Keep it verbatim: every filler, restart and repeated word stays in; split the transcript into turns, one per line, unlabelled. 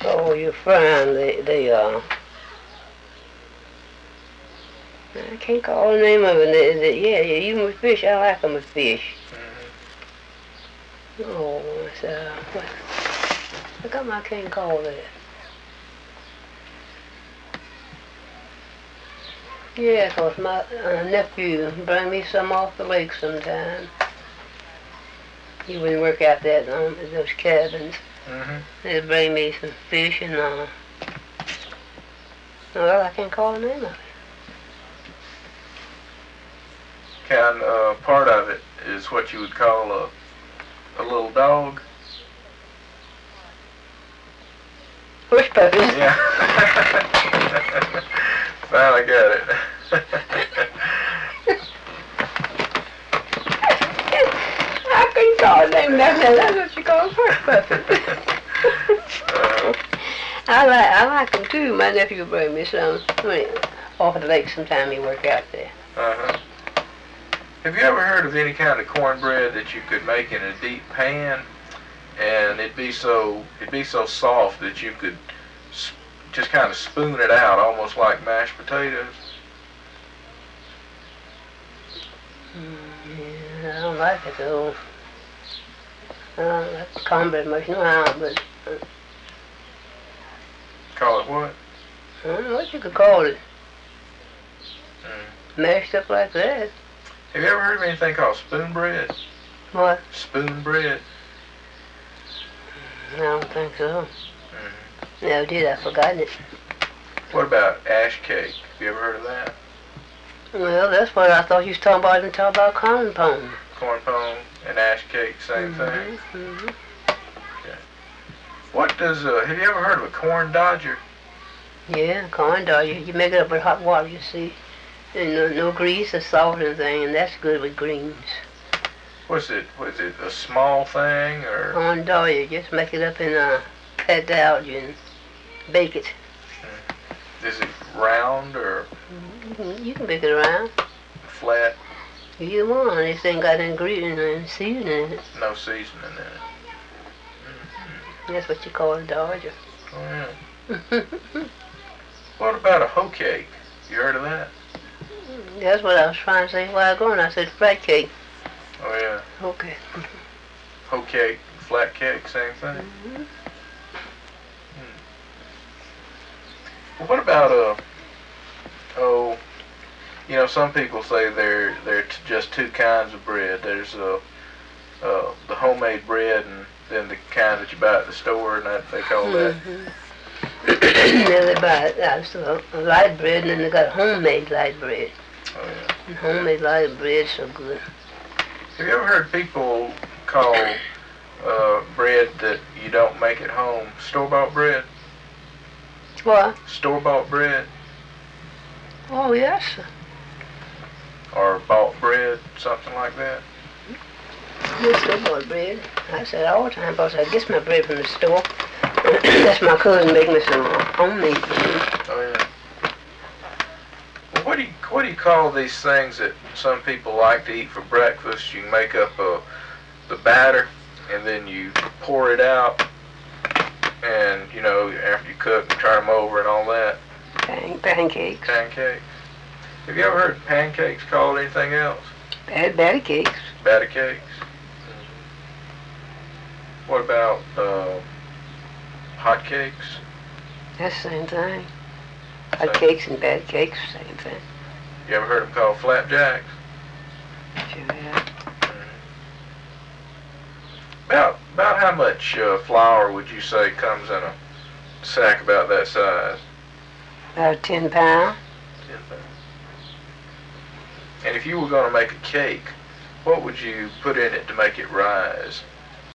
Oh, you're frying the, the, uh, I can't call the name of it. The, the, yeah, yeah, even with fish, I like them with fish. Mm-hmm. Oh, it's, uh, what? How come I can't call that? Yeah, 'cause my uh, nephew bring me some off the lake sometime. He wouldn't work out that um, those cabins. Mm-hmm. They'd bring me some fish and, uh, well, I can't call the name of it.
Can, uh, part of it is what you would call a, a little dog?
Bush puppies.
Yeah. Finally got it.
I couldn't call the name of that. That's what you call bush puppies. uh, I like I like them too. My nephew would bring me some. I mean, off the lake sometime he work out there.
Uh-huh. Have you ever heard of any kind of cornbread that you could make in a deep pan, and it'd be so it'd be so soft that you could sp just kind of spoon it out, almost like mashed potatoes?
Mm, yeah, I don't like it though. I don't like cornbread much now, but. Uh,
Call it what?
I don't know what you could call it.
Mm.
Mashed up like that.
Have you ever heard of anything called spoon bread?
What?
Spoon bread.
I don't think so.
Mm-hmm.
No, did I forgotten it.
What about ash cake? Have you ever heard of that?
Well, that's what I thought you was talking about and talking about corn pone.
Corn pone and ash cake, same
mm-hmm,
thing?
Mm-hmm.
Okay. What does, uh, have you ever heard of a corn dodger?
Yeah, corn dodger. You make it up with hot water, you see. And no, no grease or salt or anything, and that's good with greens.
What's it, was it a small thing, or?
Corn dodger, just make it up and uh, cut it out and bake it.
Mm. Is it round, or?
You can, you can make it around.
Flat?
Either one. This ain't got ingredient and seasoning in it.
No seasoning in it. Mm-hmm.
That's what you call a dodger.
Oh, yeah. What about a hoe cake? You heard of that?
That's what I was trying to say a while ago, and I said flat cake.
Oh, yeah.
Okay.
Hoe cake, flat cake, same thing?
Mm-hmm.
Hmm. Well, what about, uh, oh, you know, some people say there there are just two kinds of bread. There's uh, uh, the homemade bread and then the kind that you buy at the store, and that they call that.
Mm-hmm. Then they buy uh, light bread, and then they got homemade light bread.
Oh, yeah.
And homemade light bread so good.
Have you ever heard people call uh, bread that you don't make at home store-bought bread?
What?
Store-bought bread?
Oh, yes.
Or bought bread, something like that?
Yes, store-bought bread. I say it all the time, because I get my bread from the store. That's my cousin making me some homemade bread.
Oh, yeah. Well, what do you what do you call these things that some people like to eat for breakfast? You make up uh, the batter, and then you pour it out, and you know after you cook, and turn them over and all that.
Pan pancakes.
Pancakes. Have you ever heard pancakes called anything else?
Bad batter cakes.
Batter cakes. Mm-hmm. What about uh, hot cakes?
That's the same thing. Hot
Same.
cakes and bad cakes, same thing.
You ever heard them called flapjacks?
Sure, yeah.
Mm-hmm. About about how much uh, flour would you say comes in a sack about that size?
About ten pounds.
Ten pounds. And if you were going to make a cake, what would you put in it to make it rise?